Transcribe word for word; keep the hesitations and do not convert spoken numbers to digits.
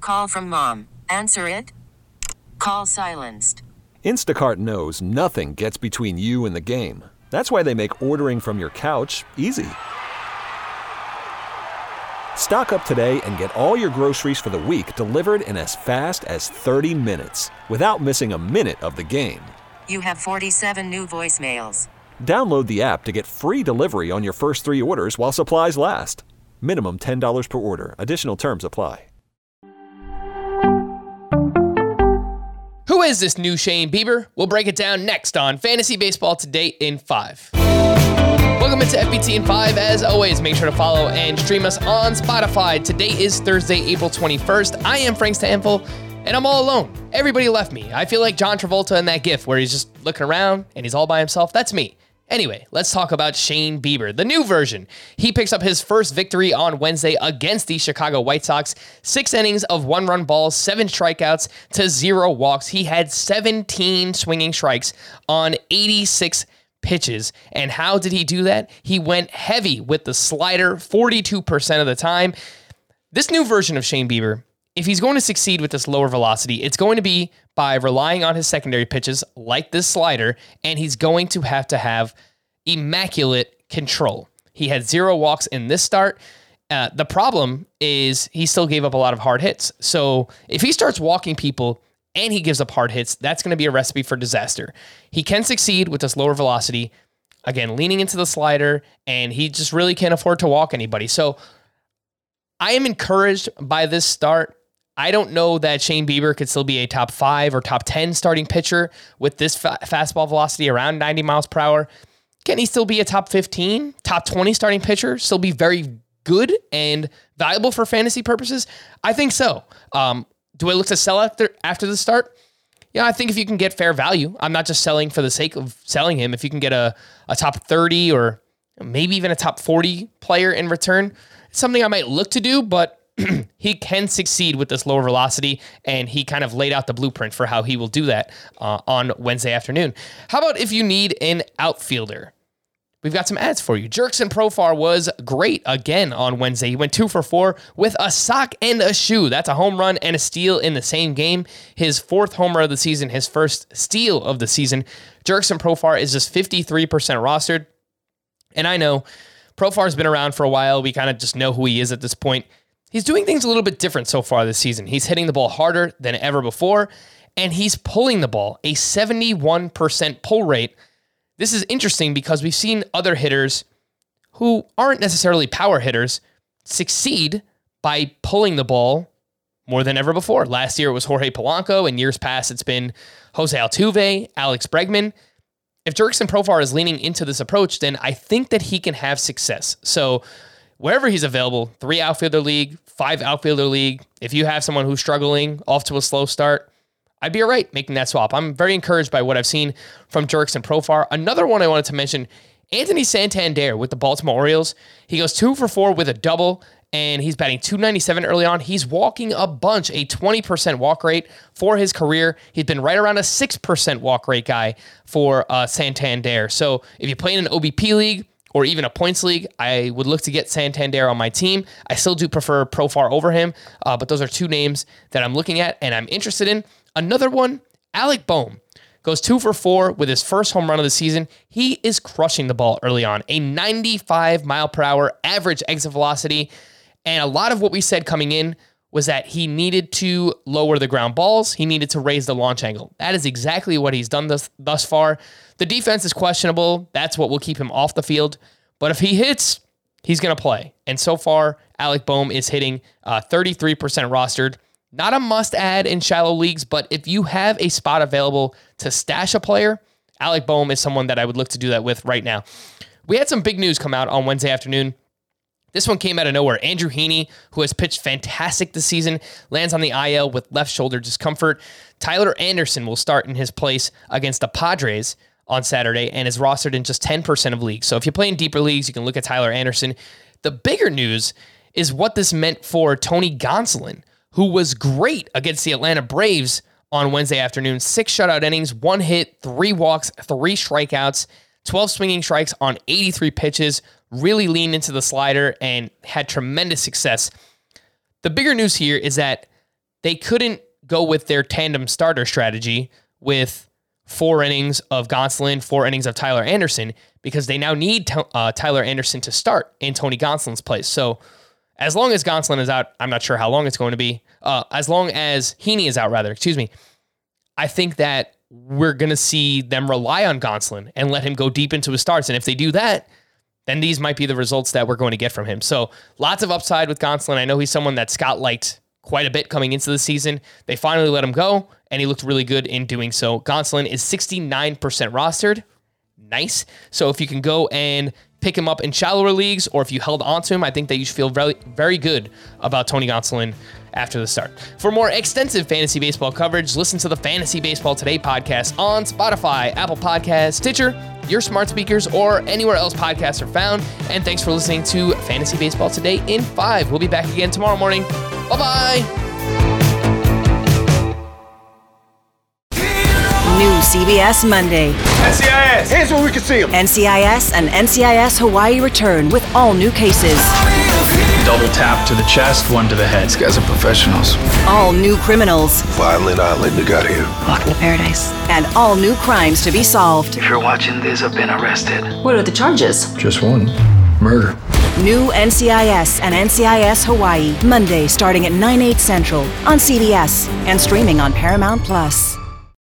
Call from mom. Answer it. Call silenced. Instacart knows nothing gets between you and the game. That's why they make ordering from your couch easy. Stock up today and get all your groceries for the week delivered in as fast as thirty minutes without missing a minute of the game. You have forty-seven new voicemails. Download the app to get free delivery on your first three orders while supplies last. Minimum ten dollars per order. Additional terms apply. Who is this new Shane Bieber? We'll break it down next on Fantasy Baseball Today in five. Welcome into F B T in five. As always, make sure to follow and stream us on Spotify. Today is Thursday, April twenty-first. I am Frank Stanfield, and I'm all alone. Everybody left me. I feel like John Travolta in that gif where he's just looking around and he's all by himself. That's me. Anyway, let's talk about Shane Bieber, the new version. He picks up his first victory on Wednesday against the Chicago White Sox. Six innings of one-run balls, seven strikeouts to zero walks. He had seventeen swinging strikes on eighty-six pitches. And how did he do that? He went heavy with the slider forty-two percent of the time. This new version of Shane Bieber, if he's going to succeed with this lower velocity, it's going to be by relying on his secondary pitches like this slider, and he's going to have to have immaculate control. He had zero walks in this start. Uh, the problem is he still gave up a lot of hard hits. So if he starts walking people and he gives up hard hits, that's going to be a recipe for disaster. He can succeed with this lower velocity, again, leaning into the slider, and he just really can't afford to walk anybody. So I am encouraged by this start. I don't know that Shane Bieber could still be a top five or top ten starting pitcher with this fa- fastball velocity around ninety miles per hour. Can he still be a top fifteen, top twenty starting pitcher? Still be very good and valuable for fantasy purposes? I think so. Um, do I look to sell after, after the start? Yeah, I think if you can get fair value, I'm not just selling for the sake of selling him. If you can get a, a top thirty or maybe even a top forty player in return, it's something I might look to do, but he can succeed with this lower velocity, and he kind of laid out the blueprint for how he will do that uh, on Wednesday afternoon. How about if you need an outfielder? We've got some ads for you. Jurickson Profar was great again on Wednesday. He went two for four with a sock and a shoe. That's a home run and a steal in the same game. His fourth homer of the season, his first steal of the season. Jurickson Profar is just fifty-three percent rostered. And I know Profar's been around for a while. We kind of just know who he is at this point. He's doing things a little bit different so far this season. He's hitting the ball harder than ever before, and he's pulling the ball, a seventy-one percent pull rate. This is interesting because we've seen other hitters who aren't necessarily power hitters succeed by pulling the ball more than ever before. Last year it was Jorge Polanco. In years past, it's been Jose Altuve, Alex Bregman. If Jurickson Profar is leaning into this approach, then I think that he can have success. So wherever he's available, three outfielder league, five outfielder league, if you have someone who's struggling off to a slow start, I'd be all right making that swap. I'm very encouraged by what I've seen from Jurickson Profar. Another one I wanted to mention, Anthony Santander with the Baltimore Orioles. He goes two for four with a double, and he's batting two ninety-seven early on. He's walking a bunch, a twenty percent walk rate for his career. He's been right around a six percent walk rate guy for uh, Santander. So if you play in an O B P league, or even a points league, I would look to get Santander on my team. I still do prefer Profar over him, uh, but those are two names that I'm looking at and I'm interested in. Another one, Alec Bohm, goes two for four with his first home run of the season. He is crushing the ball early on, a ninety-five mile per hour average exit velocity. And a lot of what we said coming in was that he needed to lower the ground balls. He needed to raise the launch angle. That is exactly what he's done thus, thus far. The defense is questionable. That's what will keep him off the field. But if he hits, he's going to play. And so far, Alec Bohm is hitting uh, thirty-three percent rostered. Not a must-add in shallow leagues, but if you have a spot available to stash a player, Alec Bohm is someone that I would look to do that with right now. We had some big news come out on Wednesday afternoon. This one came out of nowhere. Andrew Heaney, who has pitched fantastic this season, lands on the I L with left shoulder discomfort. Tyler Anderson will start in his place against the Padres on Saturday and is rostered in just ten percent of leagues. So if you play in deeper leagues, you can look at Tyler Anderson. The bigger news is what this meant for Tony Gonsolin, who was great against the Atlanta Braves on Wednesday afternoon. Six shutout innings, one hit, three walks, three strikeouts, twelve swinging strikes on eighty-three pitches, really leaned into the slider and had tremendous success. The bigger news here is that they couldn't go with their tandem starter strategy with four innings of Gonsolin, four innings of Tyler Anderson, because they now need uh, Tyler Anderson to start in Tony Gonsolin's place. So as long as Gonsolin is out, I'm not sure how long it's going to be. Uh, as long as Heaney is out, rather, excuse me, I think that we're going to see them rely on Gonsolin and let him go deep into his starts. And if they do that, then these might be the results that we're going to get from him. So lots of upside with Gonsolin. I know he's someone that Scott liked quite a bit coming into the season. They finally let him go, and he looked really good in doing so. Gonsolin is sixty-nine percent rostered. Nice. So if you can go and pick him up in shallower leagues, or if you held on to him, I think that you should feel very, very good about Tony Gonsolin after the start. For more extensive fantasy baseball coverage, listen to the Fantasy Baseball Today podcast on Spotify, Apple Podcasts, Stitcher, your smart speakers, or anywhere else podcasts are found. And thanks for listening to Fantasy Baseball Today in five. We'll be back again tomorrow morning. Bye-bye. New C B S Monday. N C I S, hands where we can see them. N C I S and N C I S Hawaii return with all new cases. Double tap to the chest, one to the head. These guys are professionals. All new criminals. Violent island you got here. Welcome to paradise. And all new crimes to be solved. If you're watching this, I've been arrested. What are the charges? Just one. Murder. New N C I S and N C I S Hawaii. Monday starting at nine, eight central on C B S and streaming on Paramount Plus.